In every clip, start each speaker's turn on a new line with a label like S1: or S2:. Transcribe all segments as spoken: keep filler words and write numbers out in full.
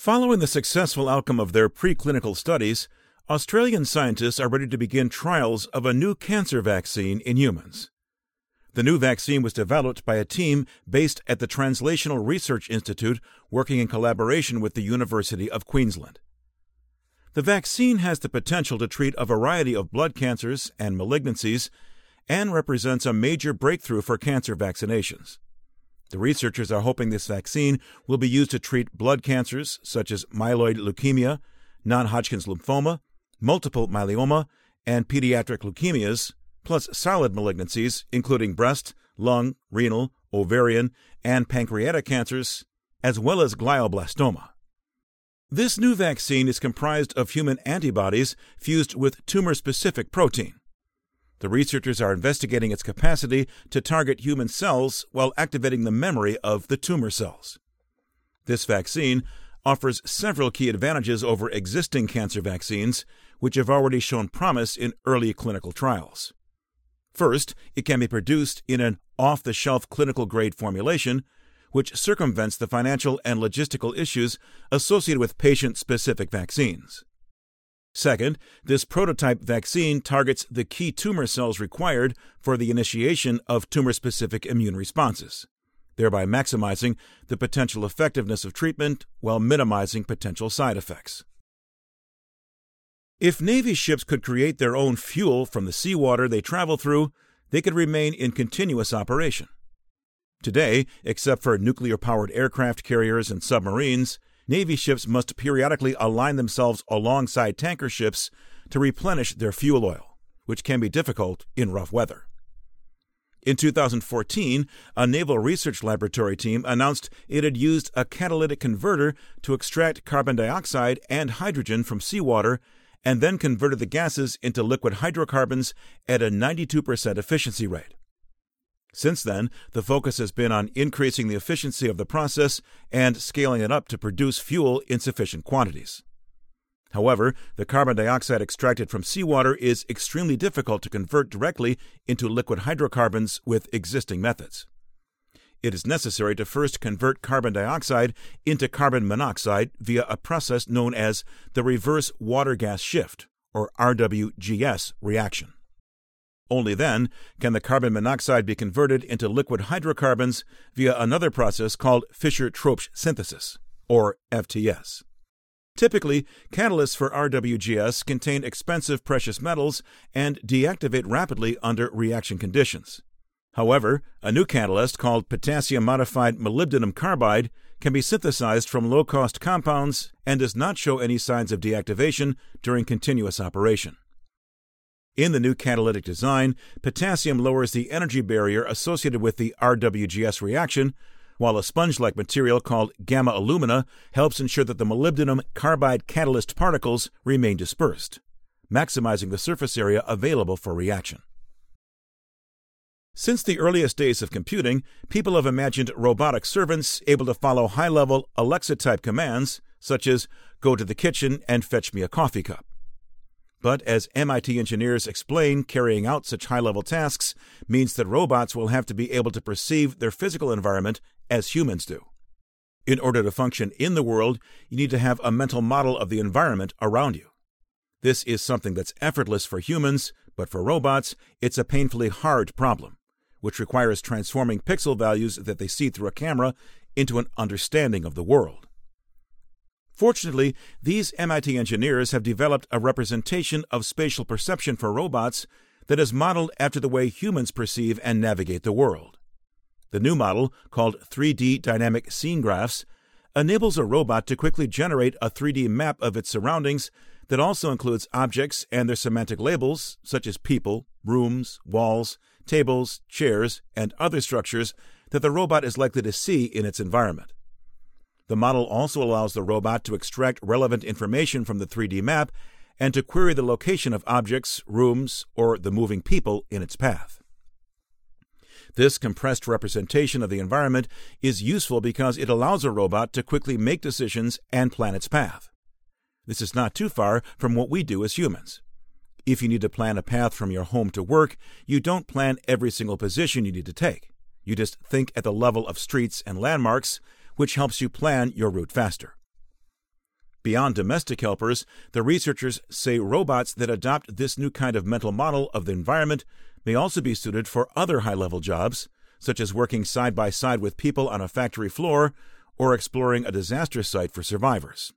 S1: Following the successful outcome of their preclinical studies, Australian scientists are ready to begin trials of a new cancer vaccine in humans. The new vaccine was developed by a team based at the Translational Research Institute working in collaboration with the University of Queensland. The vaccine has the potential to treat a variety of blood cancers and malignancies and represents a major breakthrough for cancer vaccinations. The researchers are hoping this vaccine will be used to treat blood cancers such as myeloid leukemia, non-Hodgkin's lymphoma, multiple myeloma, and pediatric leukemias, plus solid malignancies including breast, lung, renal, ovarian, and pancreatic cancers, as well as glioblastoma. This new vaccine is comprised of human antibodies fused with tumor-specific protein. The researchers are investigating its capacity to target human cells while activating the memory of the tumor cells. This vaccine offers several key advantages over existing cancer vaccines, which have already shown promise in early clinical trials. First, it can be produced in an off-the-shelf clinical-grade formulation, which circumvents the financial and logistical issues associated with patient-specific vaccines. Second, this prototype vaccine targets the key tumor cells required for the initiation of tumor-specific immune responses, thereby maximizing the potential effectiveness of treatment while minimizing potential side effects. If Navy ships could create their own fuel from the seawater they travel through, they could remain in continuous operation. Today, except for nuclear-powered aircraft carriers and submarines, Navy ships must periodically align themselves alongside tanker ships to replenish their fuel oil, which can be difficult in rough weather. In two thousand fourteen, a Naval Research Laboratory team announced it had used a catalytic converter to extract carbon dioxide and hydrogen from seawater and then converted the gases into liquid hydrocarbons at a ninety-two percent efficiency rate. Since then, the focus has been on increasing the efficiency of the process and scaling it up to produce fuel in sufficient quantities. However, the carbon dioxide extracted from seawater is extremely difficult to convert directly into liquid hydrocarbons with existing methods. It is necessary to first convert carbon dioxide into carbon monoxide via a process known as the reverse water-gas shift, or R W G S, reaction. Only then can the carbon monoxide be converted into liquid hydrocarbons via another process called Fischer-Tropsch synthesis, or F T S. Typically, catalysts for R W G S contain expensive precious metals and deactivate rapidly under reaction conditions. However, a new catalyst called potassium-modified molybdenum carbide can be synthesized from low-cost compounds and does not show any signs of deactivation during continuous operation. In the new catalytic design, potassium lowers the energy barrier associated with the R W G S reaction, while a sponge-like material called gamma alumina helps ensure that the molybdenum carbide catalyst particles remain dispersed, maximizing the surface area available for reaction. Since the earliest days of computing, people have imagined robotic servants able to follow high-level Alexa-type commands, such as, "Go to the kitchen and fetch me a coffee cup." But as M I T engineers explain, carrying out such high-level tasks means that robots will have to be able to perceive their physical environment as humans do. In order to function in the world, you need to have a mental model of the environment around you. This is something that's effortless for humans, but for robots, it's a painfully hard problem, which requires transforming pixel values that they see through a camera into an understanding of the world. Fortunately, these M I T engineers have developed a representation of spatial perception for robots that is modeled after the way humans perceive and navigate the world. The new model, called three D Dynamic Scene Graphs, enables a robot to quickly generate a three D map of its surroundings that also includes objects and their semantic labels, such as people, rooms, walls, tables, chairs, and other structures that the robot is likely to see in its environment. The model also allows the robot to extract relevant information from the three D map and to query the location of objects, rooms, or the moving people in its path. This compressed representation of the environment is useful because it allows a robot to quickly make decisions and plan its path. This is not too far from what we do as humans. If you need to plan a path from your home to work, you don't plan every single position you need to take. You just think at the level of streets and landmarks, which helps you plan your route faster. Beyond domestic helpers, the researchers say robots that adopt this new kind of mental model of the environment may also be suited for other high-level jobs, such as working side by side with people on a factory floor or exploring a disaster site for survivors.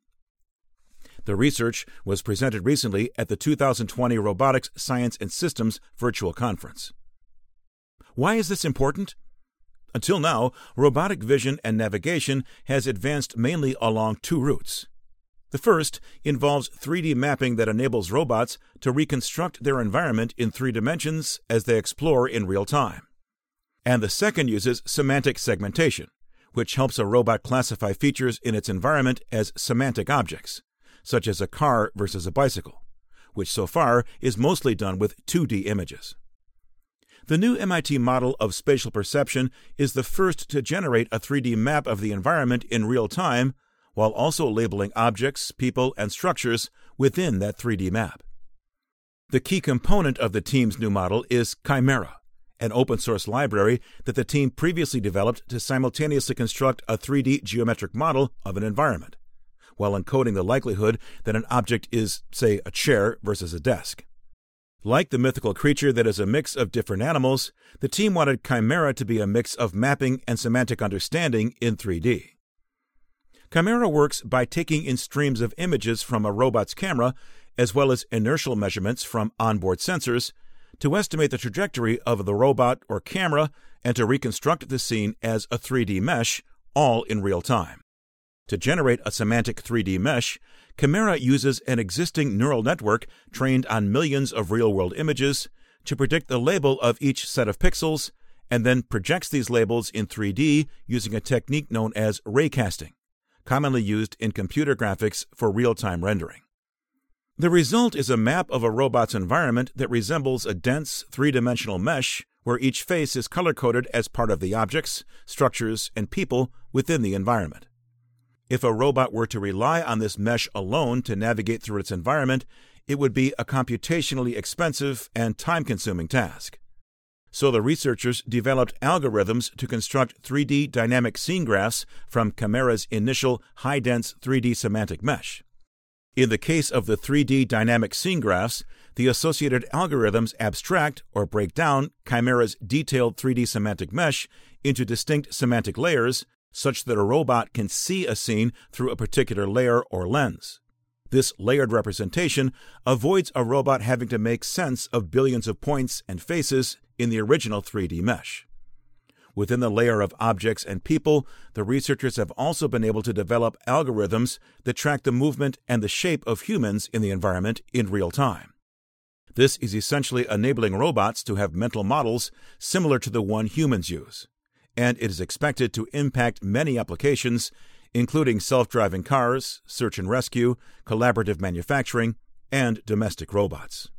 S1: The research was presented recently at the two thousand twenty Robotics, Science and Systems virtual conference. Why is this important? Until now, robotic vision and navigation has advanced mainly along two routes. The first involves three D mapping that enables robots to reconstruct their environment in three dimensions as they explore in real time. And the second uses semantic segmentation, which helps a robot classify features in its environment as semantic objects, such as a car versus a bicycle, which so far is mostly done with two D images. The new M I T model of spatial perception is the first to generate a three D map of the environment in real time, while also labeling objects, people, and structures within that three D map. The key component of the team's new model is Chimera, an open-source library that the team previously developed to simultaneously construct a three D geometric model of an environment, while encoding the likelihood that an object is, say, a chair versus a desk. Like the mythical creature that is a mix of different animals, the team wanted Chimera to be a mix of mapping and semantic understanding in three D. Chimera works by taking in streams of images from a robot's camera, as well as inertial measurements from onboard sensors, to estimate the trajectory of the robot or camera and to reconstruct the scene as a three D mesh, all in real time. To generate a semantic three D mesh, Chimera uses an existing neural network trained on millions of real-world images to predict the label of each set of pixels, and then projects these labels in three D using a technique known as raycasting, commonly used in computer graphics for real-time rendering. The result is a map of a robot's environment that resembles a dense, three-dimensional mesh where each face is color-coded as part of the objects, structures, and people within the environment. If a robot were to rely on this mesh alone to navigate through its environment, it would be a computationally expensive and time-consuming task. So the researchers developed algorithms to construct three D dynamic scene graphs from Chimera's initial high-dense three D semantic mesh. In the case of the three D dynamic scene graphs, the associated algorithms abstract or break down Chimera's detailed three D semantic mesh into distinct semantic layers, such that a robot can see a scene through a particular layer or lens. This layered representation avoids a robot having to make sense of billions of points and faces in the original three D mesh. Within the layer of objects and people, the researchers have also been able to develop algorithms that track the movement and the shape of humans in the environment in real time. This is essentially enabling robots to have mental models similar to the one humans use, and it is expected to impact many applications, including self-driving cars, search and rescue, collaborative manufacturing, and domestic robots.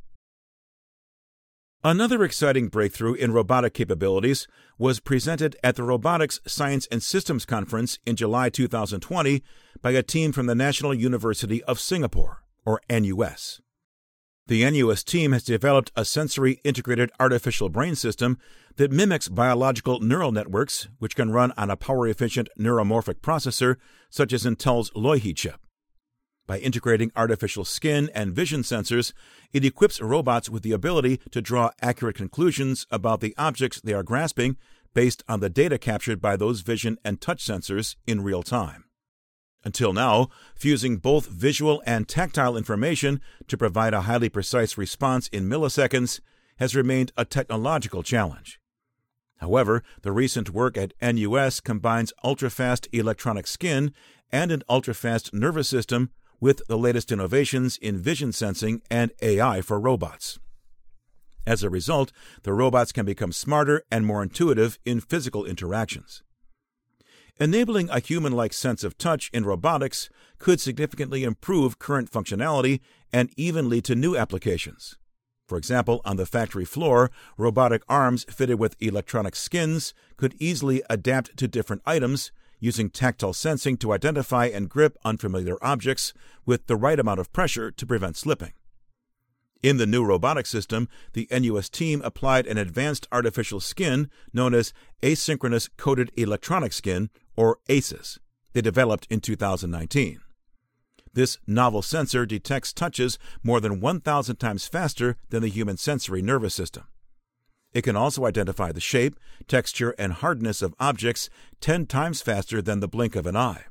S1: Another exciting breakthrough in robotic capabilities was presented at the Robotics, Science and Systems Conference in July two thousand twenty by a team from the National University of Singapore, or N U S. The N U S team has developed a sensory-integrated artificial brain system that mimics biological neural networks, which can run on a power-efficient neuromorphic processor such as Intel's Loihi chip. By integrating artificial skin and vision sensors, it equips robots with the ability to draw accurate conclusions about the objects they are grasping based on the data captured by those vision and touch sensors in real time. Until now, fusing both visual and tactile information to provide a highly precise response in milliseconds has remained a technological challenge. However, the recent work at N U S combines ultra-fast electronic skin and an ultra-fast nervous system with the latest innovations in vision sensing and A I for robots. As a result, the robots can become smarter and more intuitive in physical interactions. Enabling a human-like sense of touch in robotics could significantly improve current functionality and even lead to new applications. For example, on the factory floor, robotic arms fitted with electronic skins could easily adapt to different items, using tactile sensing to identify and grip unfamiliar objects with the right amount of pressure to prevent slipping. In the new robotic system, the N U S team applied an advanced artificial skin known as asynchronous coated electronic skin, or A C E S, they developed in two thousand nineteen. This novel sensor detects touches more than one thousand times faster than the human sensory nervous system. It can also identify the shape, texture, and hardness of objects ten times faster than the blink of an eye.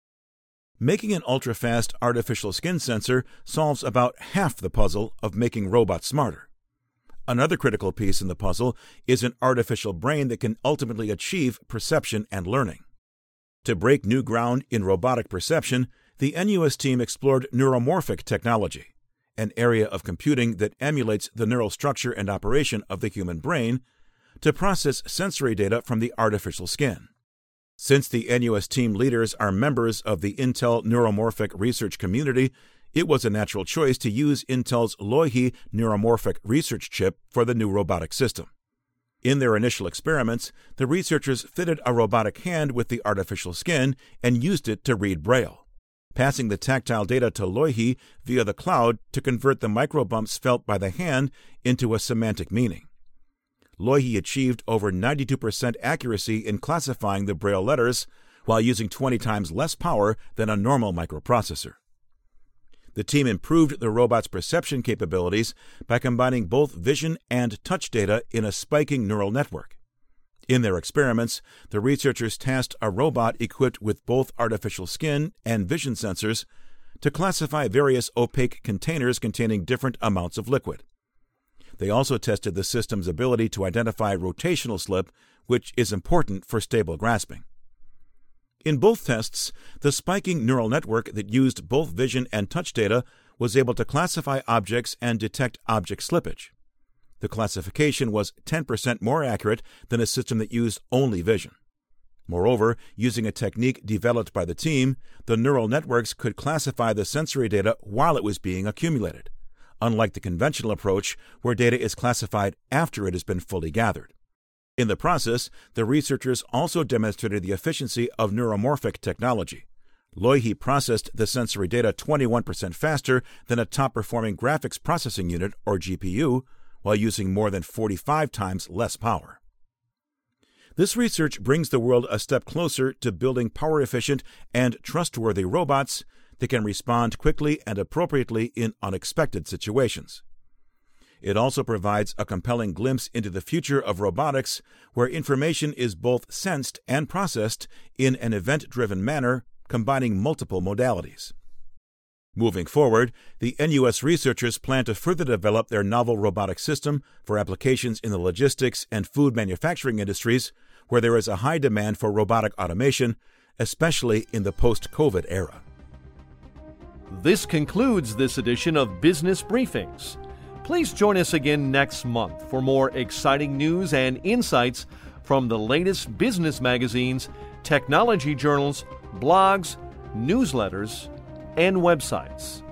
S1: Making an ultra-fast artificial skin sensor solves about half the puzzle of making robots smarter. Another critical piece in the puzzle is an artificial brain that can ultimately achieve perception and learning. To break new ground in robotic perception, the N U S team explored neuromorphic technology, an area of computing that emulates the neural structure and operation of the human brain, to process sensory data from the artificial skin. Since the N U S team leaders are members of the Intel neuromorphic research community, it was a natural choice to use Intel's Loihi neuromorphic research chip for the new robotic system. In their initial experiments, the researchers fitted a robotic hand with the artificial skin and used it to read Braille, passing the tactile data to Loihi via the cloud to convert the microbumps felt by the hand into a semantic meaning. Loihi achieved over ninety-two percent accuracy in classifying the Braille letters while using twenty times less power than a normal microprocessor. The team improved the robot's perception capabilities by combining both vision and touch data in a spiking neural network. In their experiments, the researchers tasked a robot equipped with both artificial skin and vision sensors to classify various opaque containers containing different amounts of liquid. They also tested the system's ability to identify rotational slip, which is important for stable grasping. In both tests, the spiking neural network that used both vision and touch data was able to classify objects and detect object slippage. The classification was ten percent more accurate than a system that used only vision. Moreover, using a technique developed by the team, the neural networks could classify the sensory data while it was being accumulated, unlike the conventional approach where data is classified after it has been fully gathered. In the process, the researchers also demonstrated the efficiency of neuromorphic technology. Loihi processed the sensory data twenty-one percent faster than a top-performing graphics processing unit, or G P U, while using more than forty-five times less power. This research brings the world a step closer to building power-efficient and trustworthy robots that can respond quickly and appropriately in unexpected situations. It also provides a compelling glimpse into the future of robotics, where information is both sensed and processed in an event-driven manner, combining multiple modalities. Moving forward, the N U S researchers plan to further develop their novel robotic system for applications in the logistics and food manufacturing industries, where there is a high demand for robotic automation, especially in the post-COVID era.
S2: This concludes this edition of Business Briefings. Please join us again next month for more exciting news and insights from the latest business magazines, technology journals, blogs, newsletters, and websites.